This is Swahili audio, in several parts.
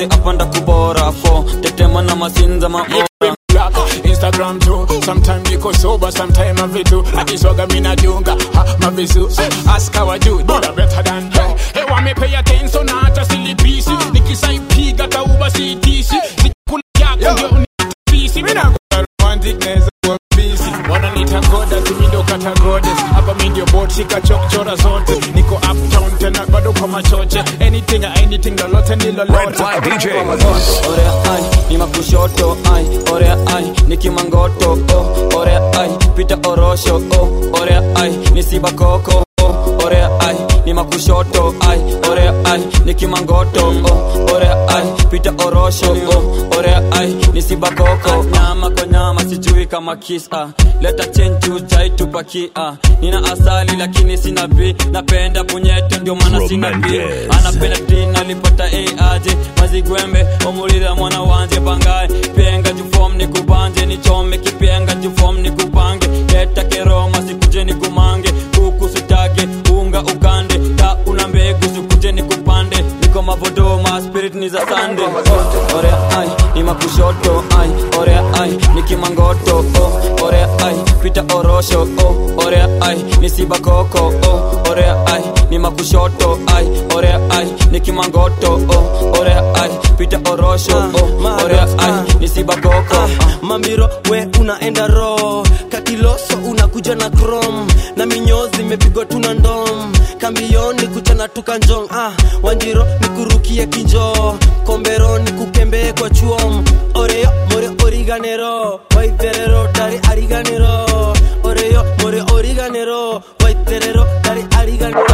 manze apanda kubora fo tetema na masinza maora Instagram too. Sometimes niko sober, sometimes I vitu. Akiswaga mina junga, ma visu. Ask how I do, but I'm better than you. Hey, want me pay attention, not just silly piece. Nikisai piga ta uba CTC. Nikula yako ndio unipisi. Mina kwa romanticness wa busy. Wana nita goda, tumindo kata goddess. Hapa mi ndio bot, shika chokchora zote. Niko uptown, tena bado kwa machoche. Anything, lolote ni lolote. Red Flag DJ. Orea ai, ni makushoto ai. Orea ai, ni kimangoto oh. Orea ai, pita orosho oh. Orea ai, ni sibakoko oh. Orea ai, ni makushoto ai. Orea ai, ni kimangoto oh. Orea ai, pita orosho oh. Orea ai, ni sibakoko. Nyama kwa nyama sijui kama kisa. Leta chenju jai tupakia. Nina asali lakini sina bi. Napenda punyeto ndio maana sina bi. Anapenda dina lipata aje. Mazigwembe omulira mwana wanje bangaye. Penga jufom ni kubanje ni chome kipenga jufom ni kubange. Leta keroma sikuje ni kumange. Kuku sutage unga ukande. Ta una mbegu sikuje ni kupande. Niko mavodoma spirit ni za sande oh. Orea ai ni makushoto ai. Orea ai ni kimangoto oh. Orea ai pita orosho oh. Orea ai ni sibakoko oh. Orea ai ni makushoto ai. Orea ai ni kimangoto oh. Orea ai pita orosho oh. Orea ai ni sibakoko Mambiro we unaenda raw. Kakiloso unakuja na chrome. Na minyozi mepigwa tuna ndom. Kambioni kuchana tukanjong Wanjiro nikurukie kinjo. Kombero nikukembe kwa chuom. Oreo more origanero. Waiterero dari ariganero. Oreo more origanero. Waiterero dari ariganero.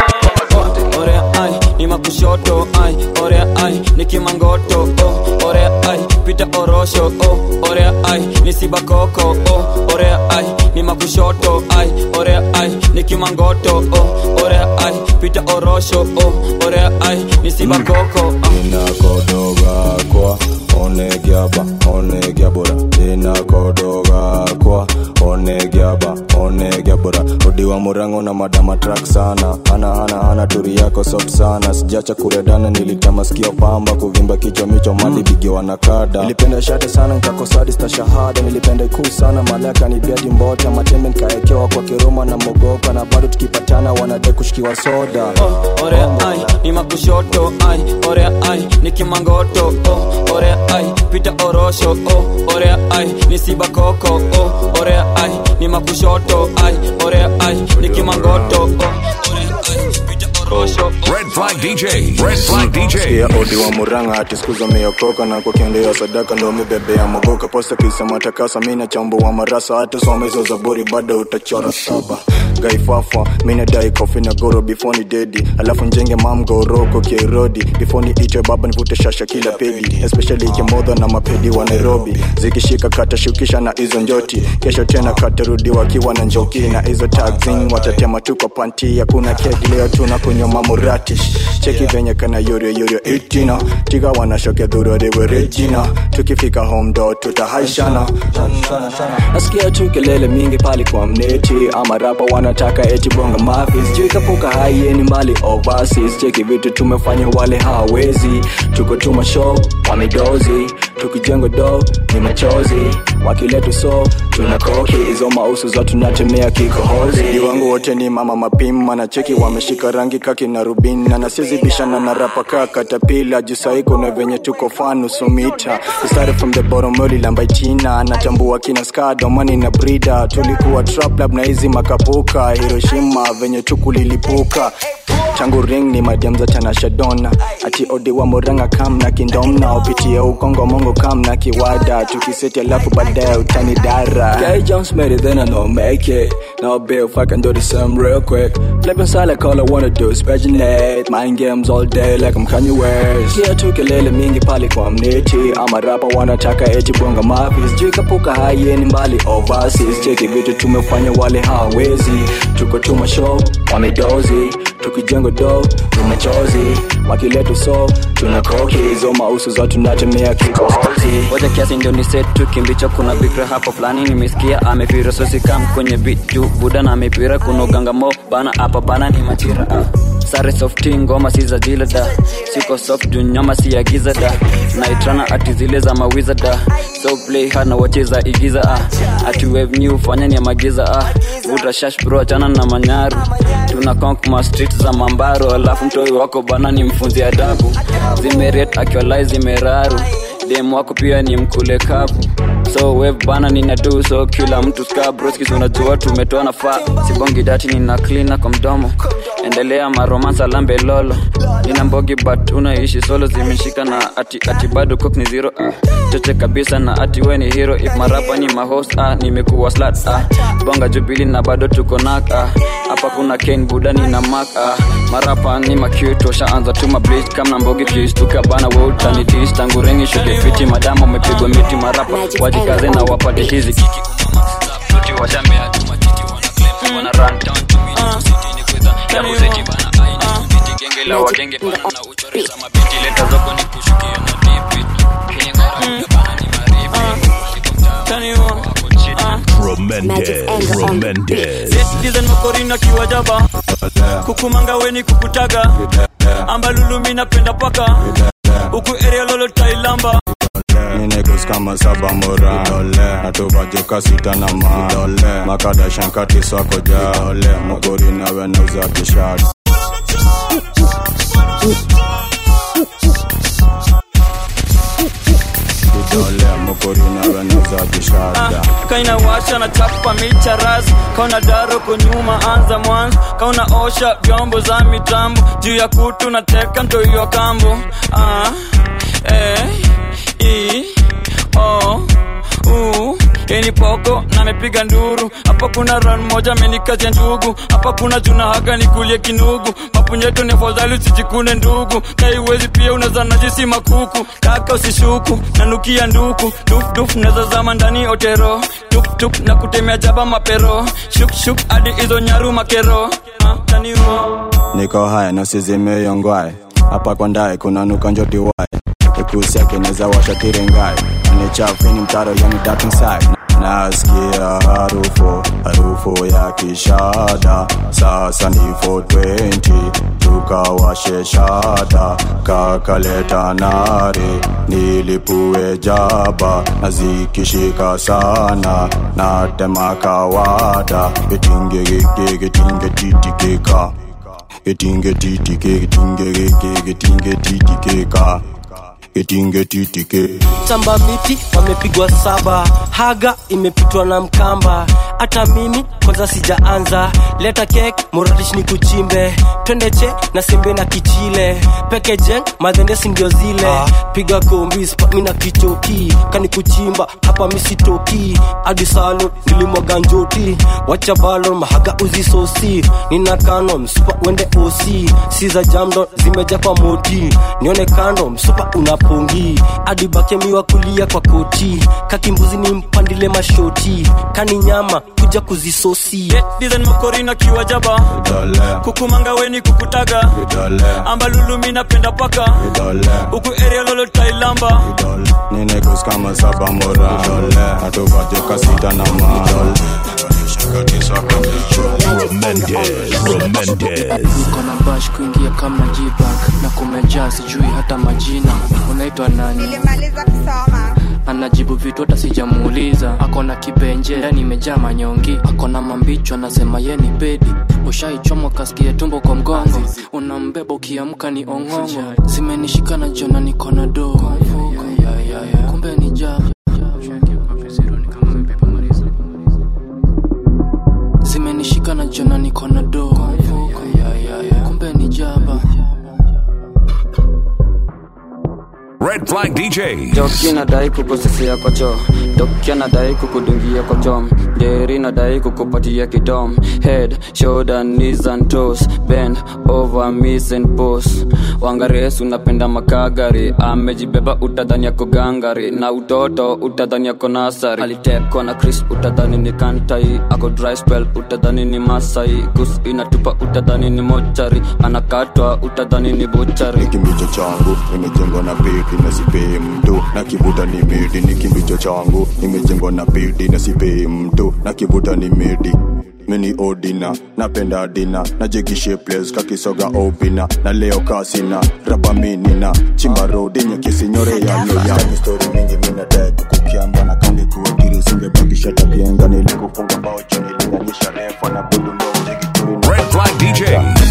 Orea ai ni makushoto ai. Orea ai ni kimangoto oh. Orea ai pita orosho oh. Orea ai ni sibakoko oh. Orea ai ni makushoto ai. Orea ai ni kimangoto oh. Orea ai pita orosho oh. Orea ai ni sibakoko Ninakodoga kwa onegiaba Ninakodoga kwa onegiaba Odiwa murango na madama track sana. Ana turi yako soft sana. Sijacha kuredana nilitama sikio pamba. Kuvimba kichwa micho mali bigi wanakada. Nilipenda shate sana nkakosadi sta shahada. Nilipenda ikuu sana malaka ni biadi mbota. Matembe nkaekewa kwa kiroma na mogoka. Na bado tukipatana wanade kushikiwa soda oh. Orea ai ni makushoto ai. Orea ai ni kimangoto oh. Orea ai pita orosho oh. Orea ai ni sibakoko oh. Orea ai ni makushoto ai. Orea ai ni kimangoto oh. Orea ai pita orosho oh. Red Flag DJ. Red Flag DJ. Ya odi wa muranga ati skuza meyokoka. Na kwa kiendea sadaka ndo mibebe ya mogoka. Posta kisa matakasa mina chambu wa marasa. Hata soma hizo zaburi bada utachora saba. Gaifafa mina dai kofi na goro before ni dedi. Alafu njenge mamgo roko kierodi. Before ni itwe baba nivute shasha kila pedi. Especially kemodha na mapedi wa Nairobi. Zikishika kata shukisha na izo njoti. Kesho tena kata rudi wakiwa na njoki. Na izo tagzing watatema tuko panti. Ya kuna kegi leo tuna kunywa mamurati. Cheki venye kana yorio itina. Tiga wanashoke dhuru rewe Regina. Tukifika home do tutahaishana. Nasikia tukelele mingi pali kwa mneti. Ama rapa wanataka eti bonga mafis. Juu ikapuka haieni mbali overseas. Cheki vitu tumefanya wale hawezi. Tuko tuma show, wamedozi. Tukijengo do, ni machozi. Wakiletu so, tunakoki. Izo mausu za tunatemea kikohozi. Iwangu wote ni mama mapima. Na cheki wameshika rangi kaki na rubina. Na sizi bishana na rapa kaka tapila. Jusaiko na venye tuko fanu sumita. We started from the bottom early lambaitina. Natambua kina skado mani na brida. Tulikuwa trap lab na hizi makapuka. Hiroshima venye tukulilipuka. Tangu ring ni madiam za Tanasha Donna. Ati odi wa muranga kam na kindomna. Upitia ukongo mongo kam na kiwada. Tukiseti alafu baadaye utani dara. Gay Jones made it then I know make it. Now I'll be if I can do the same real quick. Flipping side like all I wanna do is paginate. Mind games all day like I'm Kanye West. Kia tukelele mingi pali kwa mneti. Ama rapa wanataka eti bonga mafis. Juu ikapuka haieni mbali overseas. Cheki vitu tumefanya wale hawezi. Tuko tuma show, wamedozi. Tukijengo do, ni machozi. Wakiletu so, tunakoki. Izo mausu za tunatemea kikohozi. Waja kiasi ndio ni set tu kimbicho kuna bikra hapo flani nimesikia amepira sosi kam kwenye bitu buda na amepira kuno gangamo bana hapa bana ni machira Sare softi ngoma si za jila da. Siko soft nyama si ya giza da. Naitrana ati zile za mawiza da. So play hard na wacheza igiza Ati wave new fanya ni ya magiza Vuta shash bro achana na manyaru. Tuna conk street za mambaro. Alafu mtoi wako bana ni mfunzi adabu. Zimeret actualize zimeraru. Demu wako pia ni mkule kapu. So wave bana nina do so kila mtu ska broskis unajua tumetoa nafaa. Sibongi dati nina clean kwa mdomo. Endelea maromansa lambe lolo. Nina mbogi but unaishi solo zimeshika na ati bado cook ni zero Choche kabisa na ati we ni hero. If marapa ni mahost nimekuwa slut Bonga jubili na bado tuko naka Hapa kuna Kane Budani na Mac Marapa ni macute washaanza tuma bleach kama mbogi please tukabana wewe utani dish tangu rengi shuke fiti madama umepigwa miti marapa wajikaze na wapate hizi kiki tuti washamea tuma titi wana claim wana run down to me city ni kweza ya muziki bana aina biti genge la wagenge bana na uchore za mabiti leta zako ni kushukia na deep kwenye ngara bana ni marifi tani Tremendous Listen makorina kiwajaba Kukumanga weni kukutaga Ambalulu mina penda paka Uku area lolo tailamba Ninegos kama saba mora Natuba joka sita na ma Makada shankati swako ja Makorina wena uza kishad Kaina washa na chapa micha razi. Kauna daro kunyuma anza mwanzo. Kauna osha vyombo za mitambo. Juu ya kutu na teka mto hiyo kambo. Eni poko na mepiga nduru. Hapa kuna run moja menikaje ndugu. Hapa kuna juna haga nikulie kinugu. Mapunyeto ni fadhali usijikune ndugu. Kaiwezi pia unaza najisi makuku. Kaka usishuku nanukia nduku. Duf naza zama ndani otero. Tup na kutemea jaba mapero. Shuk hadi hizo nyaru makero. Tani niko haya na sizime yongwae. Hapa kwa ndae kuna nuka njoti wae. Ekusi yake neza washa kirengae. Nichafini mtaro yani dark inside. Nasikia harufu ya kishada. Sasa ni 420 tukawashe shada. Kakaleta nare nilipue jaba. Nazikishika sana natema kawada. Getinge titikeka. Getinge titikeka. Getinge titike Tamba miti wamepigwa saba. Haga imepitwa na mkamba. Hata mimi kwanza sijaanza. Leta cake muradish ni kuchimbe. Twende che na sembe na kichile. Peke jeng madhendesi ndio zile. Piga kombi spa mina kichoki. Kani kuchimba hapa misitoki. Adi salon nilimwaga njoti. Wacha balon mahaga uzisosi. Nina kanon super wende OC. Siza jamdon zimeja kwa moti. Nione kando msupa unapongi. Adi bake miwa kulia kwa koti. Kakimbuzi ni mpandile mashoti. Kani nyama kuja kuzisosi. Design makorina kiwajaba. Kukumanga weni kukutaga. Ambalulu mina penda paka. Uku area lolo tailamba. Ninegos kama saba mora. Natuba joka sita na ma. Kona bash kuingia kama G-Back. Na kumejaa sijui hata majina. Unaitwa nani? Nilimaliza kusoma. Anajibu vitu hata sijamuuliza. Akona kibenje ndani imejaa manyongi. Akona mambicho anasema ye ni bedi. Ushaichomwa kasikia tumbo kwa mgongo. Unambeba ukiamka ni ongongo. Zimenishika na jona niko na do. Kumbe ni jaba. Zimenishika na jona niko na do. Kumbe ni jaba. Red Flag DJ. Joki nadai kukosesea kwa choo. Dokia nadai kukudungia kwa chom. Deri nadai kukupatia kidom. Head, shoulder, knees and toes. Bend over, miss and pose. Wangaresu napenda makagari. Amejibeba utadhani yako gangari. Na utoto utadhani yako nasari. Aliteko na Chris utadhani ni kantai. Ako dry spell utadhani ni Masai. Kus inatupa utadhani ni mochari. Anakatwa utadhani ni buchari. Kimbicho changu nimejengwa na peti na sipei mtu. Na kivuta ni midi. Ni kimbicho changu nimejengwa na peti na sipei mtu. Na kivuta ni midi. mini odina napenda dina najigishe place kakisoga obina na leo kasina raba minina chimba road yenye kisinyore ya loya story mingi mina dai kukiamba na kange kuadiri singebakisha tabienga nilikufunga bao chini linganisha refa na budu ndo jigituri na Red Flag DJs.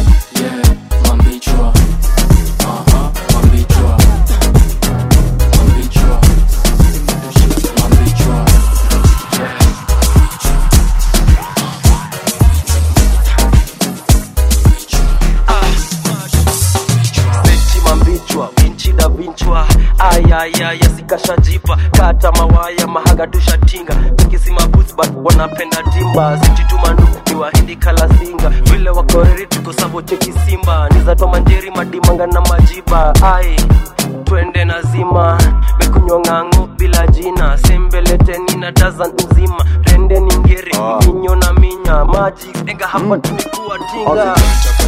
Ayaya yasikashajipa kata mawaya mahaga tushatinga tukisima boots but wanapenda timba sititumandu ni wahindi kala singa vile wakoreri tuko sabo cheki simba nizato manjeri madimanga na majiba ai twende nazima mekunywa ngango bila jina sembelete na dazan nzima rende ni ngeri minyo na minya maji enga hapa tulikuwa tinga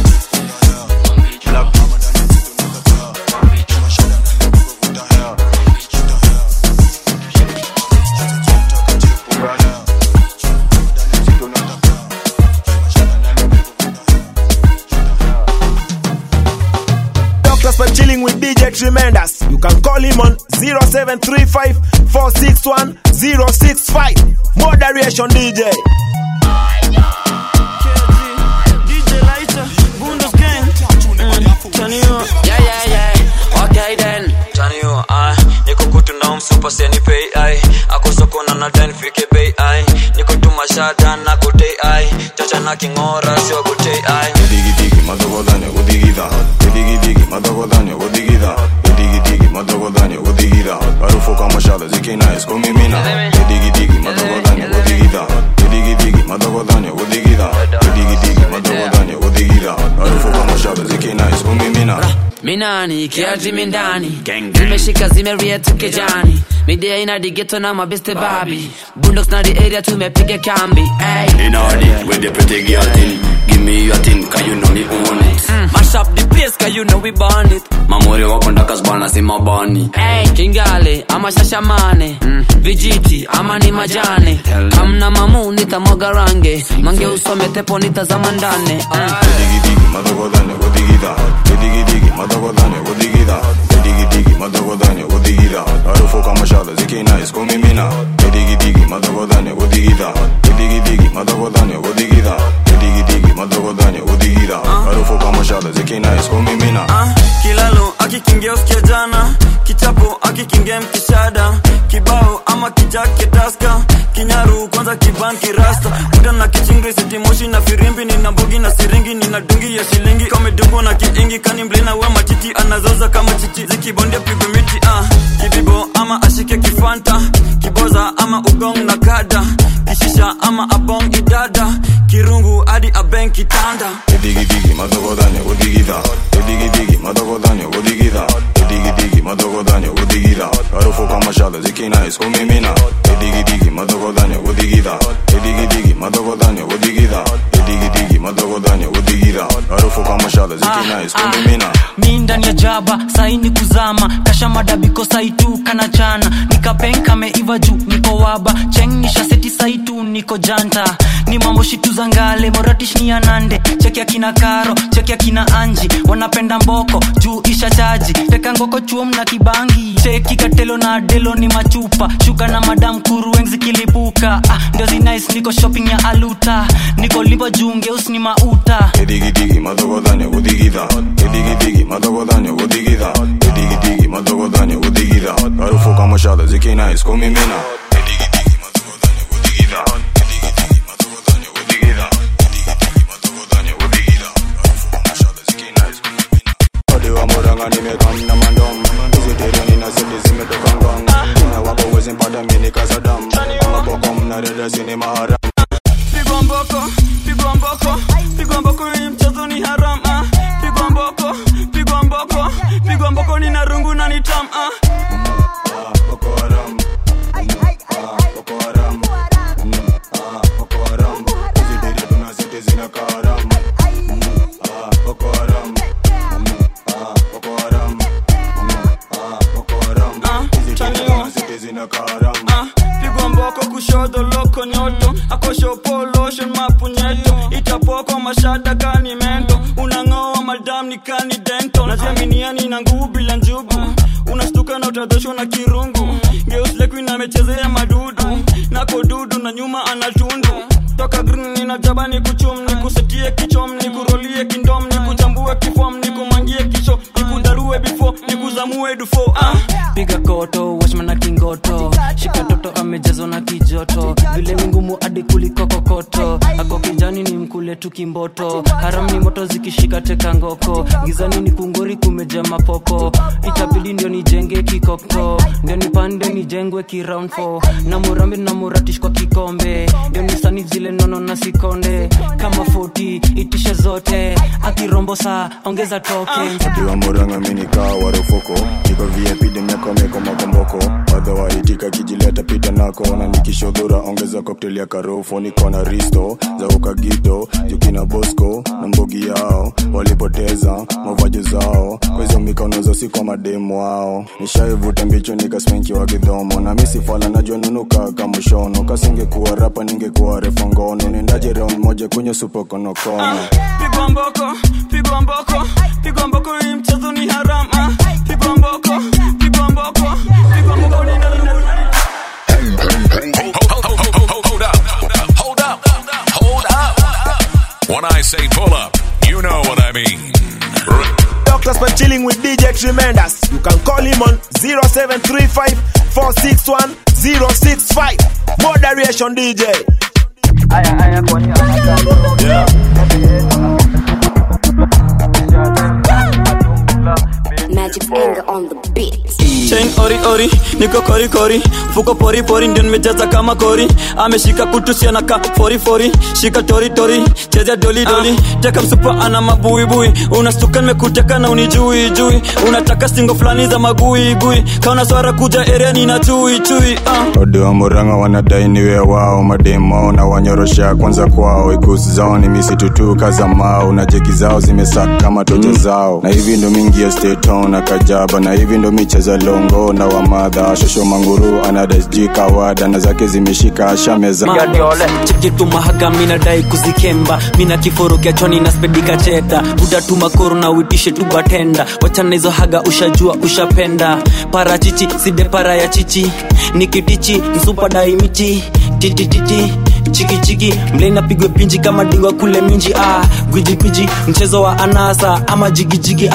I'm chilling with DJ Tremendous. You can call him on 0735-461-065. Moderation DJ. DJ Lighter, Bundos Gang. Turn you on. Yeah. Okay then. Turn you on. Niko kutunda msupa seni pay ai. Ako soko na naten fike pay ai. Niko tumashada na kutei ai. Chacha na kingora sio kutei ai. Digi madogodanya udigida. Digi madogodanya udigida. Digi madogodanya udigida. Harufu kama shada zikina iskomi mina. Digi madogodanya udigida. Digi madogodanya udigida. Digi madogodanya udigida. Harufu kama shada zikina iskomi mina. Minani kiaji mindani zimeshika zimeria tukejani midea ina digeto na mabeste babi Bundox na the area tumepiga kambi in order with the pretty girl thing. Give me your thing cause you know me own it. Mash up the place cause you know we burn it. Mamori wako ndakas bana si mabani. Kingale ama shashamane vijiti ama ni majane kamna mamu nitamwaga range mange usome tepo nitazama ndane Digi madogodanya udigida. Digi madogodanya udigida. Digi madogodanya udigida. Harufu kama shada zikina iskomi mina. Digi madogodanya udigida. Digi madogodanya udigida. Digi madogodanya udigida. Harufu kama shada zikina iskomi mina. Kilalo akikingia usikia jana. Kichapo akikingia mkishada. Kibao ama kijake taska. Kinyaru kwanza kibanki rasta. Muda na kichingri siti moshi na firimbi. Nina mbugi na siringi nina dungi ya shilingi. Kame dungo na kiingi kani mblina wa machiti. Anazoza kama chichi zikibondia pigwe miti. Kibibo ama ashike kifanta. Kiboza ama ugong na kada. Kishisha ama abong idada. Kirungu adi abeng kitanda. Digi madogodanya udigida. Digi madogodanya udigida. Digi madogodanya udigida. Harufu kama shada zikina iskomi mina. Digi madogodanya udigida. Digi madogodanya udigida. Digi madogodanya udigida. Harufu kama shada zikina iskomi mina. Mi ndani ya jaba saini kuzama kasha madabiko saitu kanachana nikapenka meiva juu niko waba chengisha seti saitu niko janta ni mambo shitu za ngale moratish ni anande cheki akina karo cheki akina anji wanapenda mboko juu isha chaji teka ngoko chuom na kibangi cheki katelo na adelo ni machupa shuka na madam kuru wengzi kilipuka ndio zinais niko shopping ya aluta niko lipo juu ngeus ni mauta Digi madogodanya udigida. Digi madogodanya udigida. Digi madogodanya udigida. Harufu kama shada zikina iskomi mina. Digi madogodanya udigida. Digi madogodanya udigida. Digi madogodanya udigida. Harufu kama shada zikina iskomi mina. Ode wa moranga nimekam na mandom. Izitereni na sindi zimetoka ngong. Ina wako wezi mpata mini kasadam. Ama boko mna reda zini maharam. Pigwa mboko ni mchezo ni haram Pigwa mboko ni narungu na ni tam Boko haram. Boko haram. Boko haram. Iziteri tunasite zina karam. Boko haram. Boko haram. Boko haram. Iziteri tunasite zina karam. Pigwa pigwa mboko kushoto loko nyoto akosho polosho mapunyeto itapoko mashada kani mento unangoa madam ni kani dento naziaminiani na nguvu bila njubu unastuka na utadhoshwa na kirungu Geus Queen amechezea madudu nako dudu na nyuma anatundu toka green nina jabani kuchum ni kusetie kichom ni kurolie kindom ni kuchambue kifom ni kumangie kisho ni kudarue before ni kuzamue dufo piga koto watchman na kingoto shika toto amejazwa na kijoto vile mingumu hadi kuliko kokoto ako kijani ni mkule tu kimboto haram ni moto zikishika teka ngoko gizani ni kungori kumeja mapopo itabidi ndio nijenge kikoko ndio nipande nijengwe ki round 4 na murambi na muratish kwa kikombe ndio nisani zile nono na sikonde kama 40 itisha zote akirombo saa ongeza token Diwa Muranga mini kaa warufuko niko VIP demeko meko makomboko wadhawa itika kijileta pita nako na nikishodhura ongeza cocktail ya karofo niko na risto za ukagido jukina Bosco na mbogi yao walipoteza mavaji zao kwa hizo mikono zo si kwa mademu wao nishaivuta mbicho nikasmenki wa gidhomo na misi fala najua nunuka kama shono kasingekuwa rapa ningekuwa refa ngono nendaje round moja kwenye super konokono pigwa mboko pigwa mboko pigwa mboko hii mchezo ni haram pigwa mboko pigwa mboko pigwa mboko ni Hold up. When I say pull up, you know what I mean. Doctors for chilling with DJ Tremendous. You can call him on 0735 461 065. Moderation DJ. Magic finger on the beat. Chain ori niko kori fuko pori ndio nimejaza kama kori ameshika kutusia na ka fori shika tori cheza doli teka msupa ana mabui unastuka nimekuteka na unijui unataka singo flani za magui kaona swara kuja area ni na chui Ode wa Muranga wanadai niwe wao mademo na wanyorosha kwanza kwao ikusi zao ni misitu tu kaza mao na jeki zao zimesaka kama toja zao na hivi ndo mingi ya State Town na Kajaba na hivi ndo micheza longo na wamadha shosho manguru anadajika wada na zake zimeshika ashameza chiki tumahaga mina dai kuzikemba mina kiforo kia choni na spedika cheta buda tumakoro na uitishe tubatenda wachana hizo haga ushajua ushapenda parachichi side para ya chichi nikitichi msupa dai michi titititi chiki mlena pigwe pinji kama dingwa kule minji gwiji mchezo wa anasa ama jigi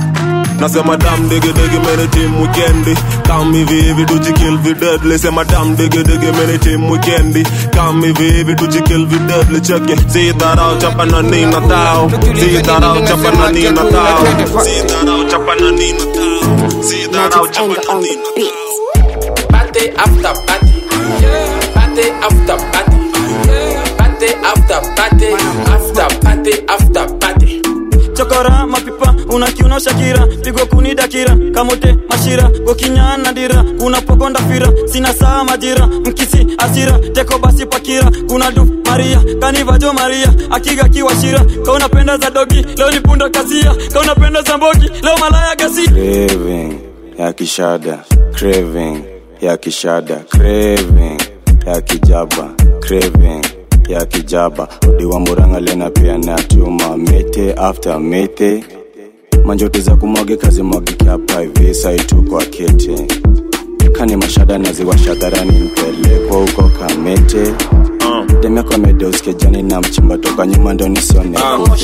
Nasema damn diggy many team weekendi Come hivi tujikill vi deadly Sema damn diggy many team weekendi Come hivi tujikill vi deadly Check it See that out chapa na nina tao See that out chapa na nina tao See that out chapa na nina tao See that out chapa na nina tao Party after party Party after party Party after party After party after party chokora mapipa unakiuno Shakira pigo kunidakira kamote mashira gokinyana dira kuna pokonda fira sina saa majira mkisi asira teko basi pakira kuna du Maria kanivajo Maria akiga kiwashira kaona penda za dogi leo ni punda kasia kaona penda za mbogi leo malaya gasi craving ya kishada craving ya kishada craving ya kijaba craving ya kijaba Odi wa Muranga lena pia na tuma mete after mete manjote za kumwage kazi mwagike hapa hivi saitu kwa kete kani mashada naziwa shadharani mpelekwa huko Kamete Deme kwa medeuske jani na mchimba toka nyuma ndo nisione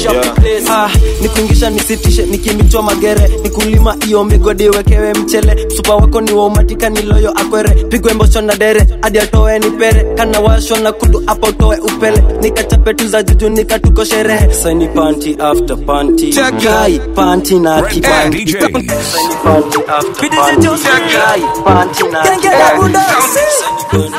nikuingisha nisitishe nikimichwa magere nikulima iyo migodi wekewe mchele Supa wako ni wa umatika niloyo akwere Pigwe mbosho na dere adi atoe nipere Kana washo na kudu hapo utoe upele Nikachape tu za juju nikatuko sherehe Saini panty after panty Kai panty na kipanty Saini panty after panty Kai panty na kipanty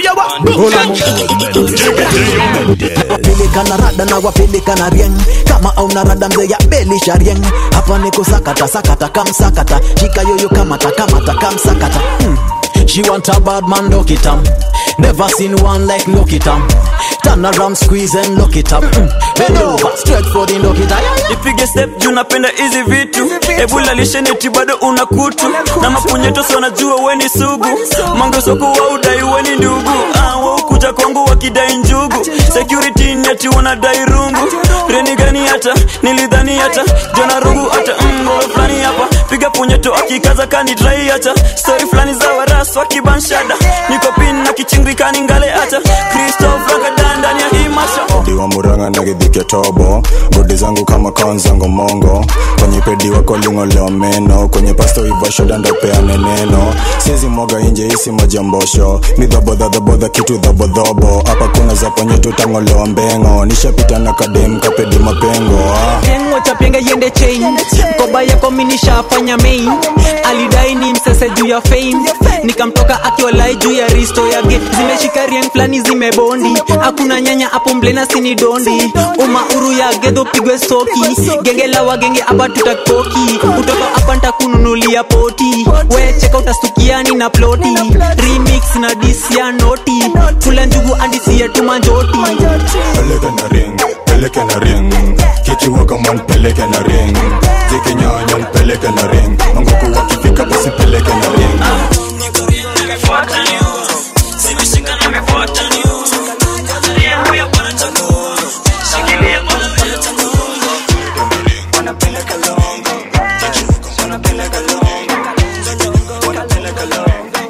Wapeleka na rada na wapeleka na rieng Kama au na rada mze ya beli sharieng Hapa niko sakata kamsakata Shika yoyo kamata kamsakata she want a bad man, look it up. Never seen one like look it up. Turn around, squeeze and look it up. Bend over, straight for the look it up. Ipige step juu napenda hizi vitu. Ebula lisheneti bado unakutu. Na mapunyeto so najua weni sugu. Mango soko wa udai weni ndugu. Wa ukuja kwangu wakidai njugu. Security nyeti wanadai rungu. Reni gani hata, nilidhani hata. Jona rungu hata, flani hapa. Piga punyeto akikaza kani dry hata. Story flani za warasu wakibanshada. Niko pin na kichingri kani ngale hata. Christoph Ragadan ndani ya hii masha. Diwa muranga na githike tobo. Bodi zangu kama konzango mongo. Kwenye pedi wako lingo leo meno. Kwenye pasto iva shoda ndo peane neno. Sizi mwaga inje isi majambosho. Midhobo dha kitu dhobo. Hapa kuna za ponyetu tango leo mbengo. Nishapita na kadem kapedi mapengo. Kengo chapenga yende chain. Koba yako minisha fanya main. Alidai ni msese juu ya fame. Nikamtoka akiwalai juu ya risto ya ge. Zimeshika rieng flani zimebondi. Hakuna nyanya hapo mblena sini dondi. Uru ya gedo pigwe soki. Genge la wagenge hapa tutakoki. Utoto hapa nitakununulia poti. We cheka utasukiani na ploti. Remix na disi ya noti. Kula njugu andisi ya tumanjoti. Peleke na ring. Kichi waka man peleke na ring. Ziki nyanyan peleke na ring. Mangoku wakifika basi peleke na ring. Nimefuata news. Zimeshika na mefuata news. Tanzania huya bwana chagua. Shikilia bwana wewe chagua. Wanapeleka longo. Wanapeleka longo. Wanapeleka longo.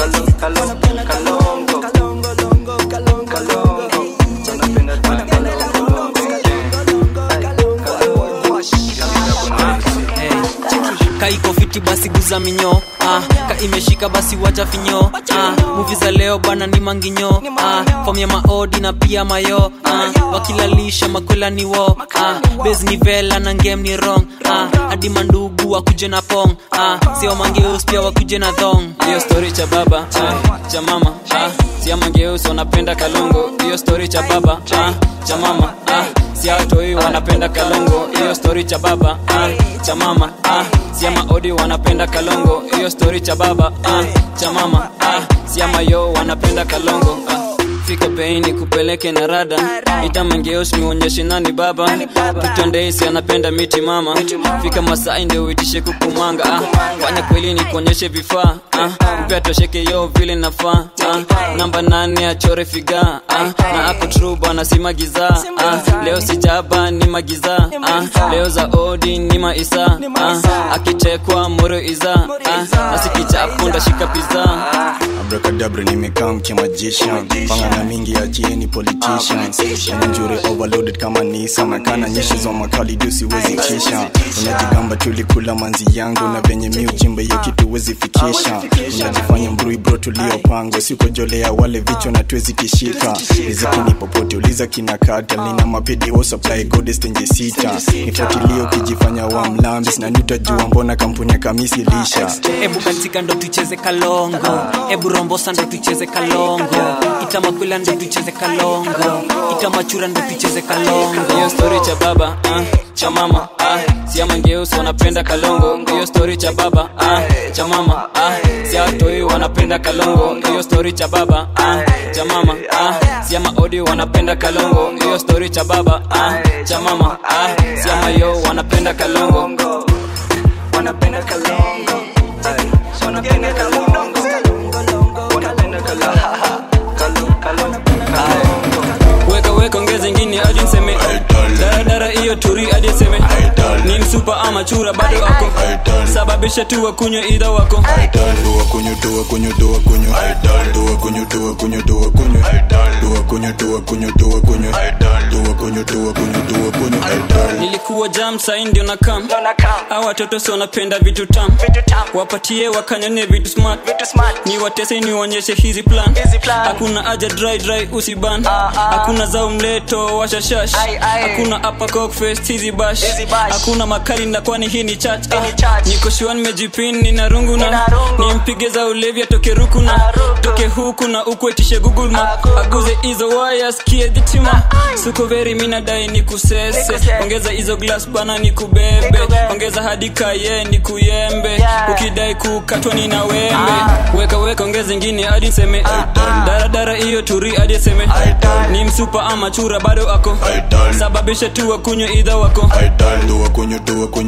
Kaiko fiti basi guza minyo. Ka imeshika basi wacha finyo. Movie za leo bana ni manginyo. Form ya maodi na pia mayo. Wakilalisha makwela ni wo. Base ni vela na game ni wrong. Hadi mandugu wakuje na pong. Sio mangeus pia wakuje na thong. Hiyo story cha baba, cha mama. Sio mangeus wanapenda kalongo. Hiyo story cha baba, cha mama. Si atoi wanapenda kalongo. Hiyo story cha baba, cha mama. Si maodi wanapenda kalongo. Hiyo story cha baba, cha mama. Si mayo wanapenda kalongo. Fika peini kupeleke na rada. Itamangeos mionyeshe nani baba. Tutondesi anapenda miti mama. Fika Masai ndio uitishe kukumanga. Fanya kweli ni kuonyeshe vifaa. Upea tosheke yo vile nafaa. Namba 8 achore figa. Na ako true bwana si magiza. Leo sijaba ni magiza. Leo za odi ni maisa. Akichekwa moro iza. Asikichapo ndashika pizza. Abracadabra nimekaa mkimagician. Pangana mingi achieni politicians. Njure overloaded kama nisa. Nakana nyeshe za makali dusi wezi kisha. Unajigamba tulikula manzi yangu. Na venye mi uchimba hiyo kitu wezi fikisha. Unajifanya mbrui bro tuliopango. Siko jolea wale vichwa na tuwezi kishika. Riziki ni popote uliza kinakata. Nina mapedi o supply goddess tenje sita. Nifuatilio kijifanya wa mlambis. Na nitajua mbona kampuni ya kamisi lisha. Ebu katika ndo tucheze kalongo. Ebu rombosa ndo tucheze kalongo. Itamakwila ndo tucheze kalongo. Itamachura ndo tucheze kalongo. Hiyo story cha baba, cha mama. Si mangeus wanapenda kalongo. Hiyo story cha baba, cha mama. Si atoi wanapenda kalongo. Hiyo story cha baba, cha mama. Si maodi wanapenda kalongo. Hiyo story cha baba, cha mama. Si mayo wanapenda kalongo. Wanapenda kalongo. Wanapenda kalongo. Wanapenda kalongo. Weka ongeza ingine aje nseme. Dara iyo turi aje nseme. Ni msupa ama chura bado wako. Sababisha tu wakunywa idha wako. Tuwa kunyo. Nilikuwa jam sai ndio na kam. Hawa watoto si wanapenda vitu tam. Wapatie wakanyonye vitu smart. Ni watese ni waonyeshe hizi plan. Hakuna aja dry usiban. Hakuna za umleto washashash. Hakuna upper cock fest hizi bash. Hakuna makali gani na kwani hii ni church niko shua nimejipin nina rungu na nimpige za ulevi atoke ruku na toke huku na uku etishe Google Map aguze hizo wires kie jitima suko very mina dai nikusese ongeza hizo glass bana nikubebe ongeza hadi kaye nikuyembe ukidai kukatwa nina wembe weka ongeza nyingine hadi seme dara hiyo turi hadi seme ni msupa ama chura bado ako sababisha tu wakunywe idha wako doa kunyo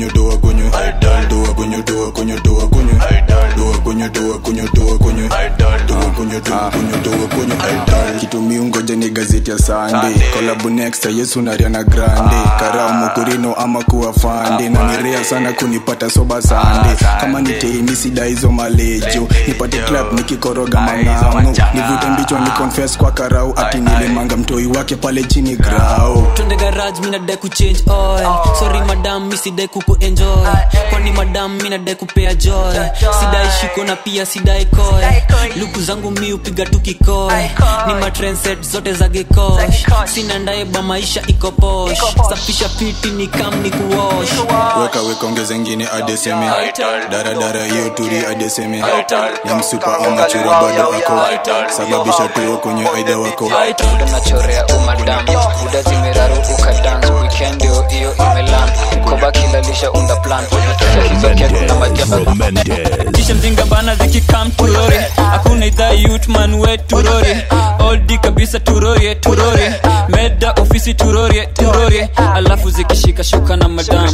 kitu miungoje ni gazeti ya Sunday collab next Yesu na Ariana Grande Karamu kurino ama kuwa fande na nirea sana kunipata soba Sunday kama nitei sida hizo malejo nipate club nikikoroga mangamu nivute mbicho ni confess kwa karau ati nilimanga mtoi wake pale chini grau twende garage mina dai ku change oil sorry madam mi sidai kuku enjoy kwani madam mina dai kupea joy sidai shiko na pia sidai koi luku zangu mi upiga tukikoi ni matrend set zote za gekosh sina ndaye ba maisha iko posh safisha piti ni kam ni kuwash weka ongeza ngine adeseme dara hiyo turi adeseme ni msupa ama chura bado ako sababisha tu kwenye aida wako unachorea umadam muda zimeraru ukadance weekend hiyo imeland koba kilalisha unda plan hizo keko na majaba kisha mzinga bana zikikam turori hakuna idhaa youth man we turori oldie kabisa turori meda ofisi turori alafu zikishika shuka na madam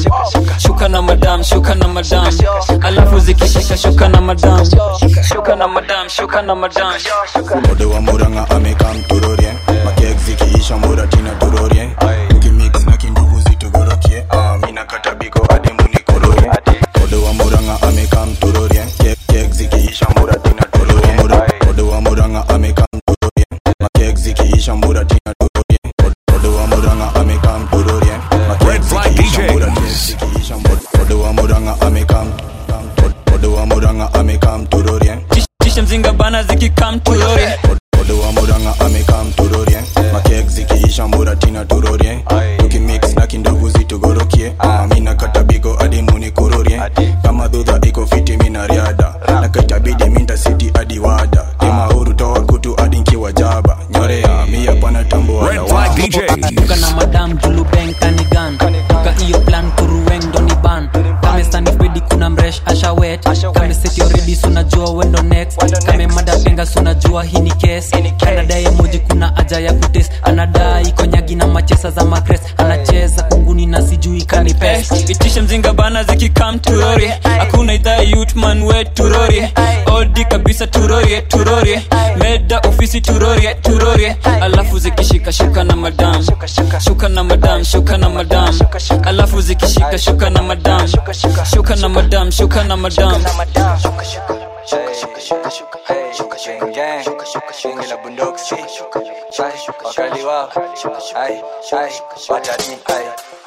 alafu zikishika shuka na madam Ode wa muranga amekam turori makek zikiisha mura tina turori ukimix na kindugu zitugorokie mina katabiko hadi muni korori Ode wa muranga amekam turori kek zikiisha mura tina turori Ode wa muranga amekam turori makek zikiisha mura tina turori Ode wa muranga amekam turori makek zikiisha mura tina Ode wa muranga amekam turori kisha mzinga bana zikikam turori Ode wa muranga amekam turori makek zikiisha mura tina turori ukimix na kindugu zitugorokie mina katabiko hadi muni korori kama dhudha iko fiti mina riada na katabidi minda city hadi wada tema huru toa kutu hadi nkiwa jaba nyorea mia pana tambo wala tuka na madam julu benka ni gun tuka iyo plan kuruwendo ni ban kame stani pedi kuna mresh asha wet kame set already suna jua wendo next kame mada penga suna jua hii ni case anadai moji kuna aja ya kutest anadai konyagi na machesa za makres anacheza kunguni na sijui kanipes itisha mzinga bana zikikam turori hakuna idhaa youth man we turori oldie kabisa turori meda ofisi turori alafu zikishika shuka na madam alafu zikishika shuka na madam Kila bundoksi wakali wao watani